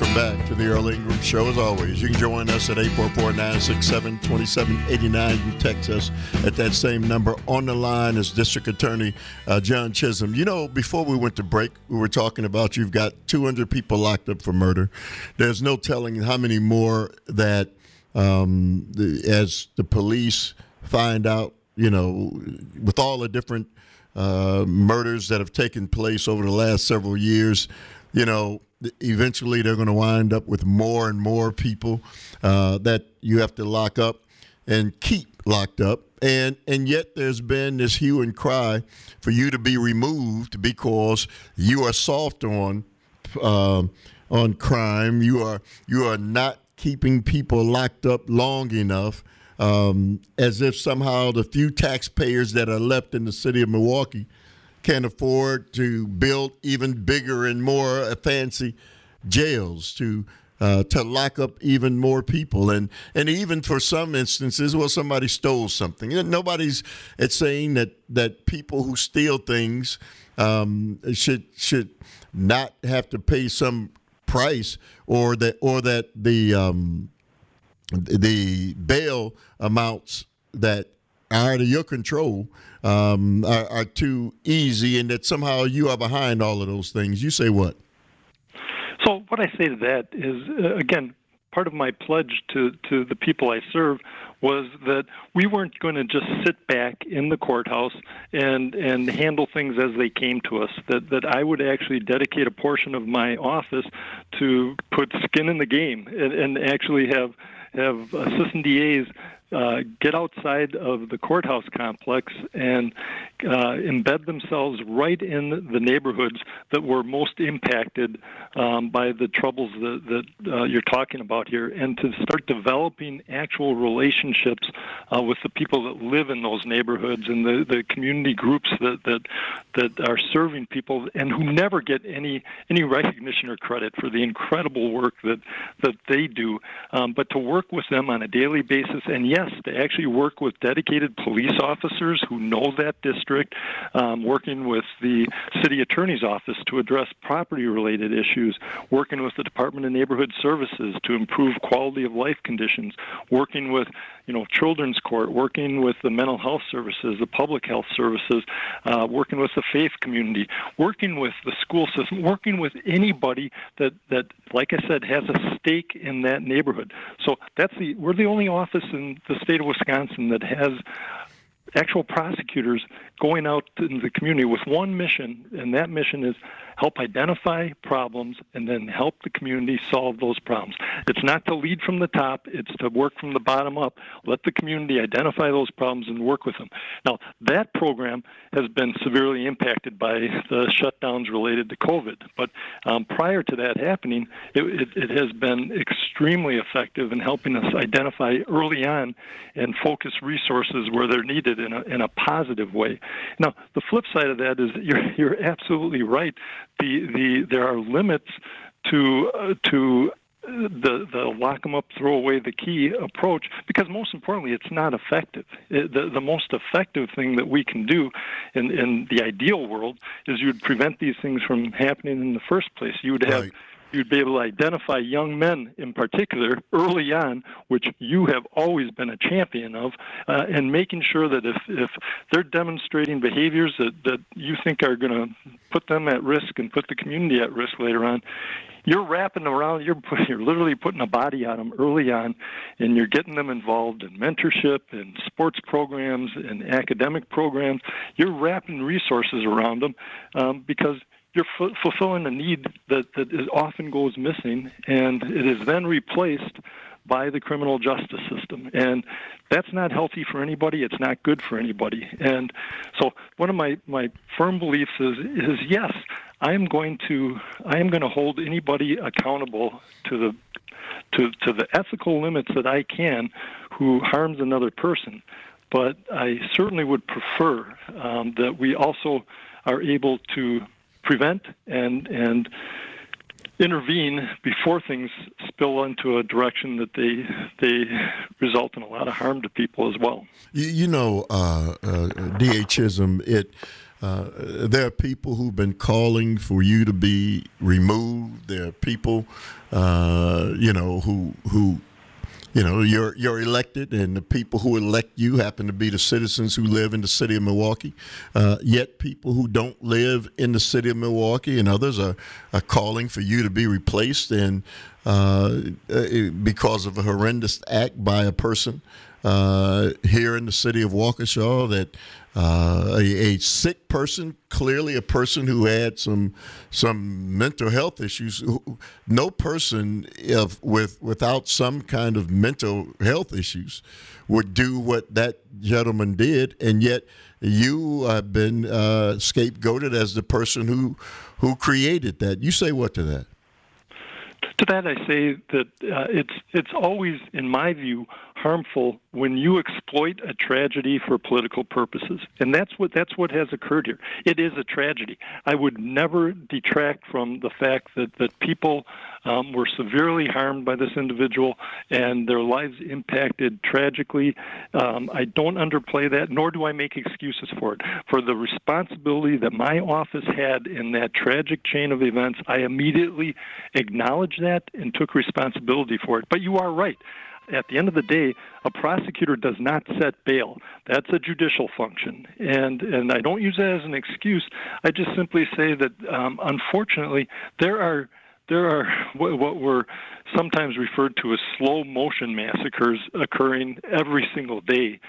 Welcome back to the Earl Ingram Show. As always, you can join us at 844-967-2789. You text us at that same number. On the line is District Attorney John Chisholm. You know, before we went to break, we were talking about you've got 200 people locked up for murder. There's no telling how many more that as the police find out, you know, with all the different murders that have taken place over the last several years, you know, eventually they're going to wind up with more and more people that you have to lock up and keep locked up. And yet there's been this hue and cry for you to be removed because you are soft on crime. You are not keeping people locked up long enough, as if somehow the few taxpayers that are left in the city of Milwaukee can afford to build even bigger and more fancy jails to lock up even more people. And even for some instances, well, somebody stole something. Nobody's saying that people who steal things should not have to pay some price, or that the bail amounts that are out of your control are too easy, and that somehow you are behind all of those things. You say what? So what I say to that is, again, part of my pledge to the people I serve was that we weren't going to just sit back in the courthouse and handle things as they came to us, that I would actually dedicate a portion of my office to put skin in the game and actually have assistant DAs get outside of the courthouse complex and embed themselves right in the neighborhoods that were most impacted by the troubles that you're talking about here, and to start developing actual relationships with the people that live in those neighborhoods and the community groups that are serving people and who never get any recognition or credit for the incredible work that they do, but to work with them on a daily basis, and yes, to actually work with dedicated police officers who know that district, working with the city attorney's office to address property-related issues, working with the Department of Neighborhood Services to improve quality of life conditions, working with children's court, working with the mental health services, the public health services, working with the faith community, working with the school system, working with anybody that like I said, has a stake in that neighborhood. So we're the only office in the state of Wisconsin that has actual prosecutors going out in the community with one mission, and that mission is help identify problems and then help the community solve those problems. It's not to lead from the top, it's to work from the bottom up. Let the community identify those problems and work with them. Now, that program has been severely impacted by the shutdowns related to COVID, but prior to that happening, it has been extremely effective in helping us identify early on and focus resources where they're needed in a positive way. Now, the flip side of that is you're absolutely right. There are limits to the lock 'em up, throw away the key approach, because most importantly, it's not effective. The most effective thing that we can do in the ideal world is you'd prevent these things from happening in the first place. You'd have. Right. You'd be able to identify young men in particular early on, which you have always been a champion of, and making sure that if they're demonstrating behaviors that you think are going to put them at risk and put the community at risk later on, you're wrapping around, you're literally putting a body on them early on, and you're getting them involved in mentorship and sports programs and academic programs. You're wrapping resources around them because you're fulfilling a need that often goes missing, and it is then replaced by the criminal justice system. And that's not healthy for anybody. It's not good for anybody. And so one of my firm beliefs is yes, I am going to hold anybody accountable to the ethical limits that I can who harms another person. But I certainly would prefer that we also are able to prevent and intervene before things spill into a direction that they result in a lot of harm to people as well. D.A. Chisholm, There are people who've been calling for you to be removed. There are people, who you're elected, and the people who elect you happen to be the citizens who live in the city of Milwaukee. Yet people who don't live in the city of Milwaukee and others are calling for you to be replaced, and because of a horrendous act by a person here in the city of Waukesha, that a sick person, clearly a person who had some mental health issues. No person without some kind of mental health issues would do what that gentleman did, and yet you have been scapegoated as the person who created that. You say what to that? To that, I say that it's always, in my view, harmful when you exploit a tragedy for political purposes, and that's what has occurred here. It is a tragedy. I would never detract from the fact that people were severely harmed by this individual and their lives impacted tragically. I don't underplay that, nor do I make excuses for it. For the responsibility that my office had in that tragic chain of events, I immediately acknowledged that and took responsibility for it. But you are right. At the end of the day, a prosecutor does not set bail. That's a judicial function. And I don't use that as an excuse. I just simply say that, unfortunately, there are what were sometimes referred to as slow motion massacres occurring every single day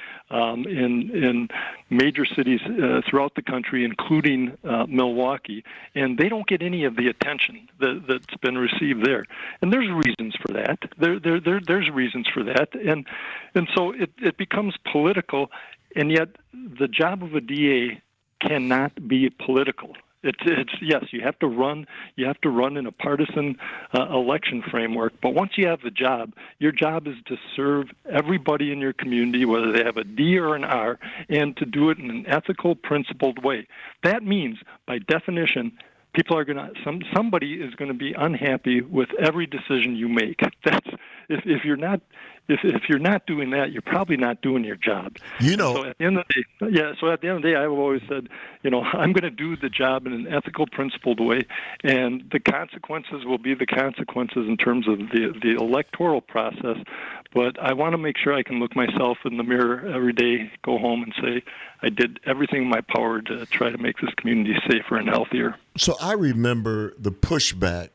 in major cities throughout the country, including Milwaukee, and they don't get any of the attention that's been received there. And there's reasons for that. There's reasons for that, and so it becomes political, and yet the job of a DA cannot be political. It's yes, you have to run in a partisan election framework, but once you have the job, your job is to serve everybody in your community, whether they have a D or an R, and to do it in an ethical, principled way. That means, by definition, people are somebody is going to be unhappy with every decision you make. That's if you're not doing that, you're probably not doing your job. So at the end of the day, I've always said, I'm going to do the job in an ethical, principled way, and the consequences will be the consequences in terms of the electoral process. But I want to make sure I can look myself in the mirror every day, go home and say, I did everything in my power to try to make this community safer and healthier. So I remember the pushback.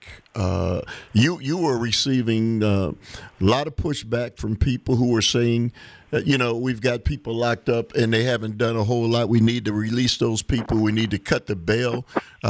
You were receiving a lot of pushback from people who were saying, we've got people locked up and they haven't done a whole lot. We need to release those people. We need to cut the bail.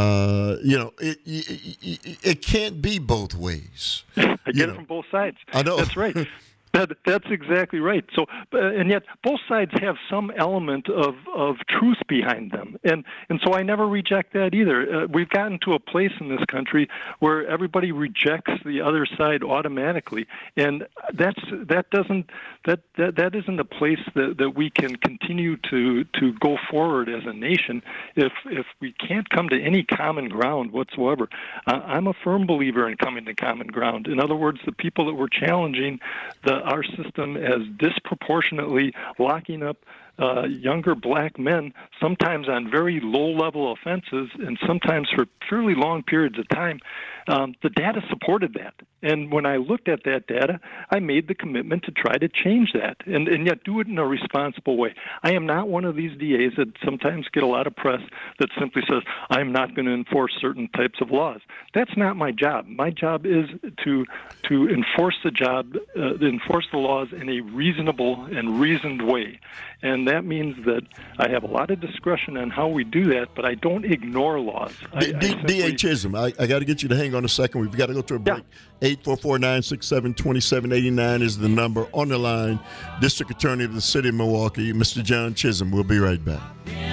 It can't be both ways. I get it from both sides. I know. That's right. That's exactly right. So, and yet both sides have some element of truth behind them, and so I never reject that either. We've gotten to a place in this country where everybody rejects the other side automatically, and that isn't a place that we can continue to go forward as a nation if we can't come to any common ground whatsoever. I'm a firm believer in coming to common ground. In other words, the people that were challenging our system as disproportionately locking up younger black men, sometimes on very low-level offenses and sometimes for fairly long periods of time, the data supported that. And when I looked at that data, I made the commitment to try to change that and yet do it in a responsible way. I am not one of these DAs that sometimes get a lot of press that simply says, I'm not going to enforce certain types of laws. That's not my job. My job is to enforce the laws in a reasonable and reasoned way. And that means that I have a lot of discretion on how we do that, but I don't ignore laws. D.A. Chisholm, I got to get you to hang on a second. We've got to go to a break. Yeah. 844-967-2789 is the number. On the line, District Attorney of the City of Milwaukee, Mr. John Chisholm. We'll be right back.